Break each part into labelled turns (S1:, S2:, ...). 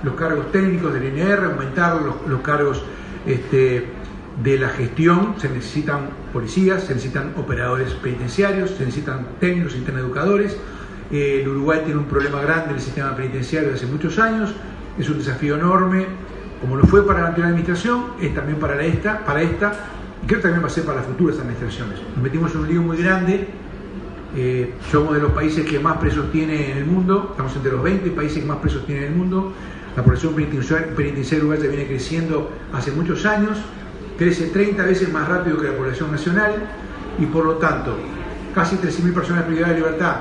S1: los cargos técnicos del INR, aumentar los cargos de la gestión. Se necesitan policías, se necesitan operadores penitenciarios, se necesitan técnicos, se necesitan educadores. El Uruguay tiene un problema grande en el sistema penitenciario desde hace muchos años, es un desafío enorme, como lo fue para la anterior administración, es también para esta, y creo que también va a ser para las futuras administraciones. Nos metimos en un lío muy grande, somos de los países que más presos tiene en el mundo, estamos entre los 20 países que más presos tiene en el mundo, la población penitenciaria uruguaya viene creciendo hace muchos años, crece 30 veces más rápido que la población nacional, y por lo tanto, casi 13.000 personas privadas de libertad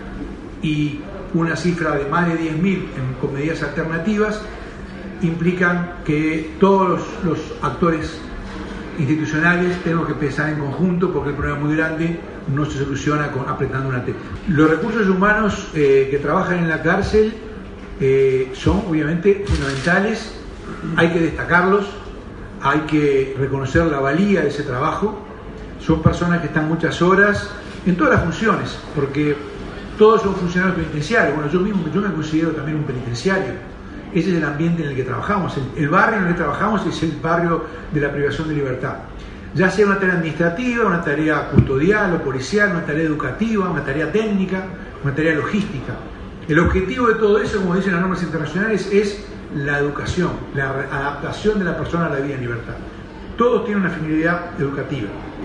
S1: y una cifra de más de 10.000 con medidas alternativas, implican que todos los actores institucionales tenemos que pensar en conjunto, porque el problema es muy grande, no se soluciona apretando una tecla. Los recursos humanos que trabajan en la cárcel son obviamente fundamentales, hay que destacarlos, hay que reconocer la valía de ese trabajo. Son personas que están muchas horas en todas las funciones, porque todos son funcionarios penitenciarios. Bueno, yo me considero también un penitenciario. Ese es el ambiente en el que trabajamos. El barrio en el que trabajamos es el barrio de la privación de libertad. Ya sea una tarea administrativa, una tarea custodial o policial, una tarea educativa, una tarea técnica, una tarea logística. El objetivo de todo eso, como dicen las normas internacionales, es la educación, la adaptación de la persona a la vida en libertad. Todos tienen una finalidad educativa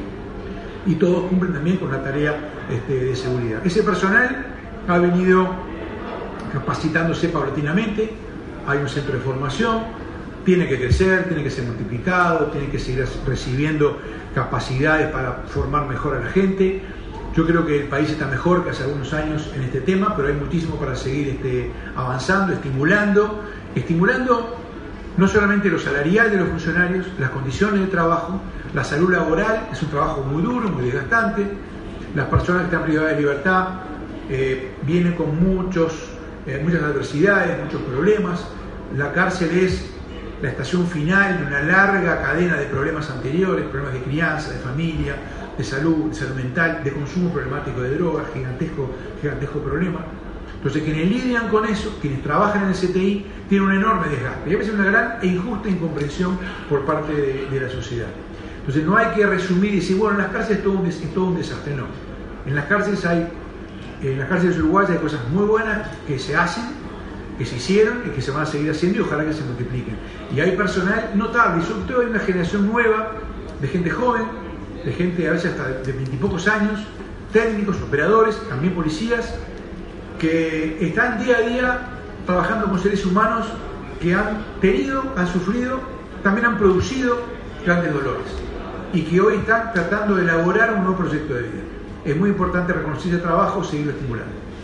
S1: y todos cumplen también con la tarea de seguridad. Ese personal ha venido capacitándose paulatinamente, hay un centro de formación, tiene que crecer, tiene que ser multiplicado, tiene que seguir recibiendo capacidades para formar mejor a la gente. Yo creo que el país está mejor que hace algunos años en este tema, pero hay muchísimo para seguir avanzando, estimulando no solamente lo salarial de los funcionarios, las condiciones de trabajo, la salud laboral, es un trabajo muy duro, muy desgastante. Las personas que están privadas de libertad vienen con muchas adversidades, muchos problemas. La cárcel es la estación final de una larga cadena de problemas anteriores, problemas de crianza, de familia, de salud mental, de consumo problemático de drogas, gigantesco problema. Entonces, quienes lidian con eso, quienes trabajan en el CTI, tienen un enorme desgaste. Y a veces una gran e injusta incomprensión por parte de la sociedad. Entonces, no hay que resumir y decir, bueno, en las cárceles es todo un desastre. No. En las cárceles uruguayas hay cosas muy buenas que se hacen, que se hicieron y que se van a seguir haciendo, y ojalá que se multipliquen. Y hay personal notable, y sobre todo hay una generación nueva de gente joven, de gente a veces hasta de 20 y pocos años, técnicos, operadores, también policías, que están día a día trabajando con seres humanos que han sufrido, también han producido grandes dolores, y que hoy están tratando de elaborar un nuevo proyecto de vida. Es muy importante reconocer ese trabajo y seguirlo estimulando.